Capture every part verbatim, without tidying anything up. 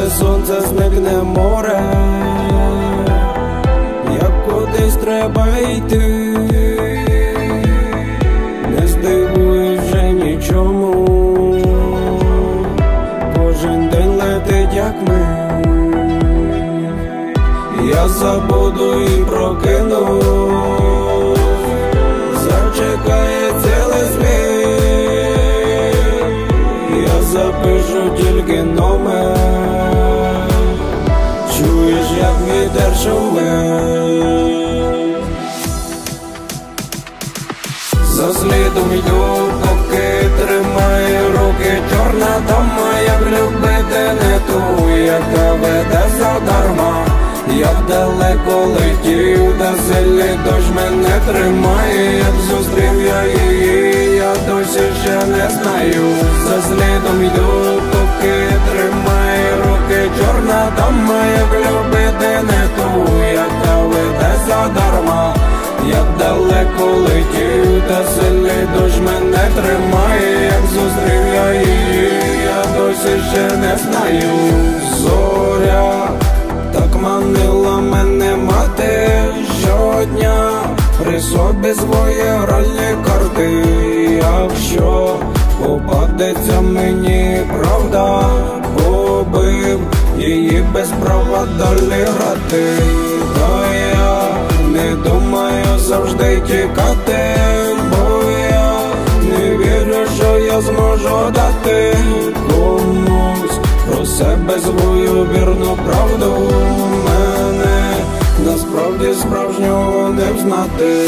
зникне сонце, зникне море, як кудись треба йти, не здивуєш вже нічому, кожен день летить як мить. Я забуду і прокинусь, зачекає цілий світ, я запишу тільки номер, чуєш, як вітер шумить. За слідом йду, поки тримає руки чорна дама, як любити не ту, яка веде задарма. Як далеко летів, та сильний дощ мене тримає, як зустрів я її, я досі ще не знаю. За слідом йду, поки тримає руки чорна дама, як любити не ту, яка веде задарма. Як далеко летів, та сильний дощ мене тримає, як зустрів я її, я досі ще не знаю. Зоря так манила мене мати щодня, при собі свої гральні карти. Якщо попадеться мені правда, побив її без права далі грати. Та я не думаю завжди тікати, бо я не вірю, що я зможу дати комусь про себе свою вірну правду. Мене насправді справжнього не взнати.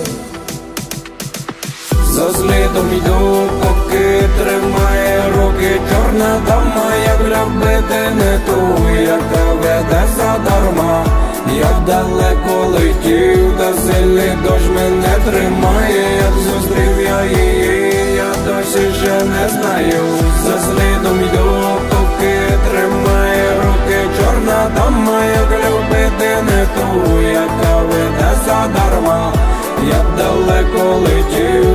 За слідом йду, поки тримає руки чорна дама, як любити не ту, яка веде задарма. Як далеко летів, та сильний дощ мене тримає, як зустрів я її, я досі ще не знаю. За слідом йду, поки тримає руки чорна дама, як любити не ту, яка веде задарма. Як далеко летів,